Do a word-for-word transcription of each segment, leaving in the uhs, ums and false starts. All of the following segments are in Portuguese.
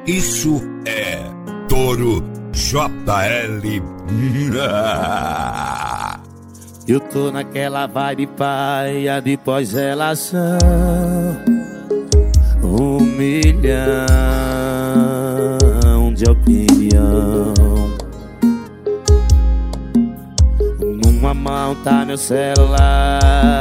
Isso é Touro J L. Eu tô naquela vibe paia de pós-relação. Um milhão de opinião. Numa mão tá meu celular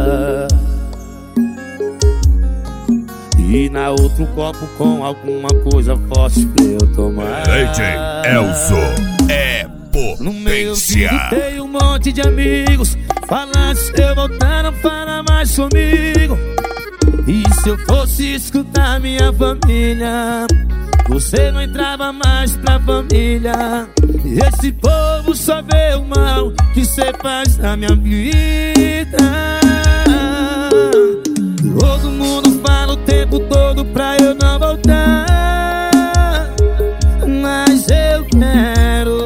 e na outra um copo com alguma coisa forte pra eu tomar. D J Elzo é potência. No meu vídeo tem um monte de amigos falando, se eu voltar não fala mais comigo. E se eu fosse escutar minha família, você não entrava mais pra família. Esse povo só vê o mal que cê faz na minha vida. Todo mundo fala o tempo todo pra eu não voltar, mas eu quero.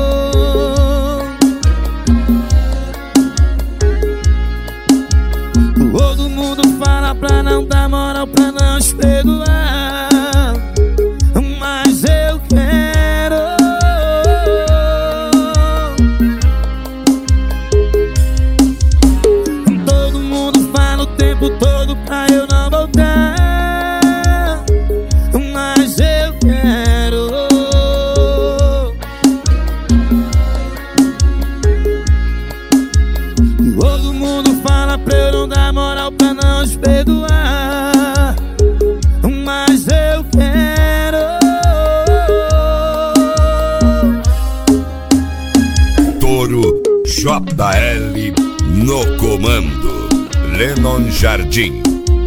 Todo mundo fala pra não dar moral, pra não te perdoar, mas eu quero. Todo mundo fala o tempo todo pra eu não voltar, mas eu quero. Todo mundo fala pra eu não dar moral, pra não te perdoar, mas eu quero. Touro J L no comando. Lennon Jardim.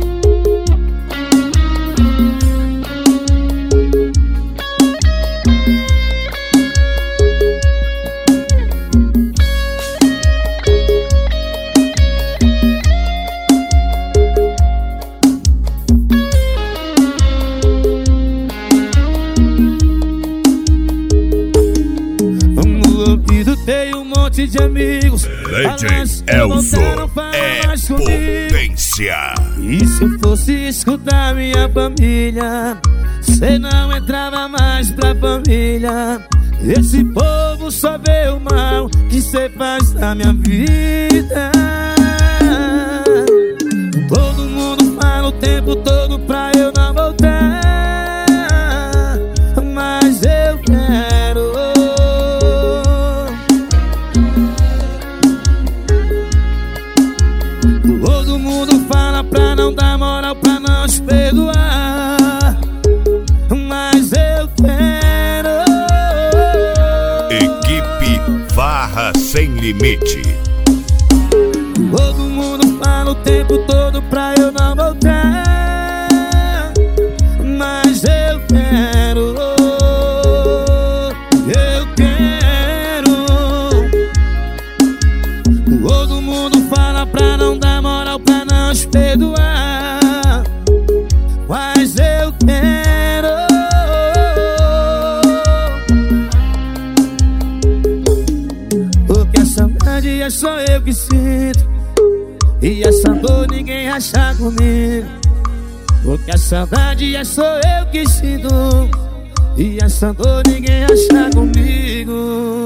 Tem um monte de amigos. D J Elzo é potência. E se eu fosse escutar minha família, cê não entrava mais pra família. Esse povo só vê o mal que cê faz na minha vida. Todo mundo fala o tempo todo pra eu não voltar, mas eu quero. Todo mundo fala pra não dar moral, pra não te perdoar, mas eu quero. Equipe Farra Sem Limite. Todo mundo fala o tempo todo pra eu não voltar, mas eu quero. Eu quero. Todo mundo fala pra não dar moral, pra não te perdoar, mas eu quero. Porque a saudade é só eu que sinto, e essa dor ninguém acha comigo. Porque a saudade é só eu que sinto, e essa dor ninguém acha comigo.